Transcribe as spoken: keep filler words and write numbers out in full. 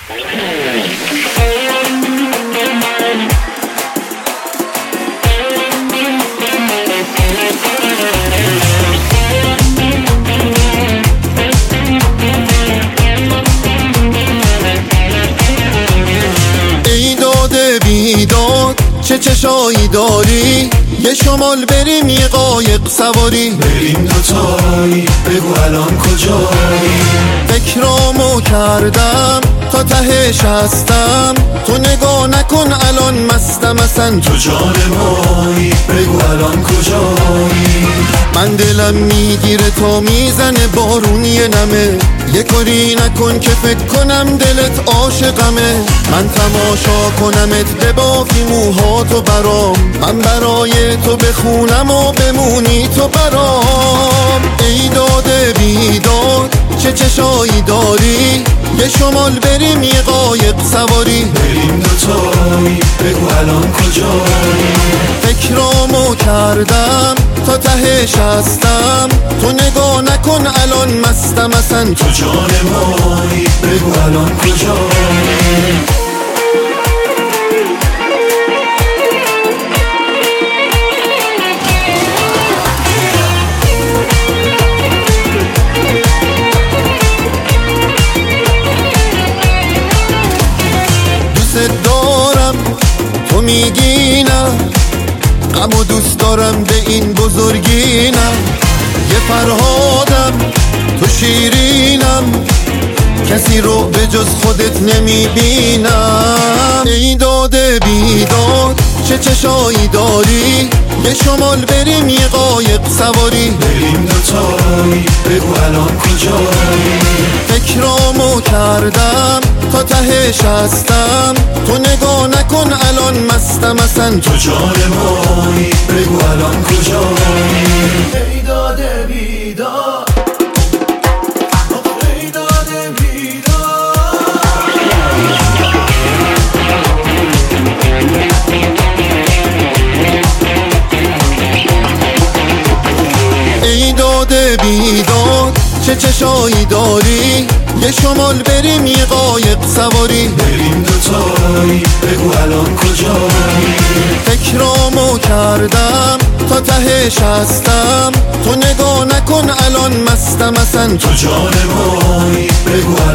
ای داده بیداد چه چشایی داری، یه شمال بریم یه قایق سواری. بریم دوتایی بگو الان کجایی. فکرامو کردم تا تهش هستم، تو نگاه نکن الان مستم اصلا. تو جان مایی بگو الان کجایی. من دلم میگیره تا میزنه بارونی نمه، یه کاری نکن که فکر کنم دلت عاشقمه. من تماشا کنمت ببافی موهاتو برام، من برای تو بخونم و بمونی تو برام. ای داده بیداد چه چشایی داری، یه شمال بریم یه قایق سواری. بریم دوتایی بگو الان کجایی. فکرامو کردم تا تهش هستم، تو نگاه نکن الان مستم اصلا. تو جان مایی بگو الان کجایی. دارم تو میگی نه، غم و دوست دارم به این بزرگی نه. یه فرهادم تو شیرینم، کسی رو به جز خودت نمیبینم. ای داده بیداد چه چشایی داری، یه شمال بریم یه قایق سواری. بریم دوتایی بگو الان کجایی. فکرامو کردم تا تهش هستم، تو نگاه نکن الان مستم اصلا. تو جان مایی بگو الان کجایی. ای داده بیداد، ای داده بیداد. ای داده بیداد چه چشایی داری، یه شمال بریم یه قایق سواری. بریم دوتایی بگو الان کجایی. فکرامو کردم تا تهش هستم، تو نگاه نکن الان مستم اصلا. تو جان مایی بگو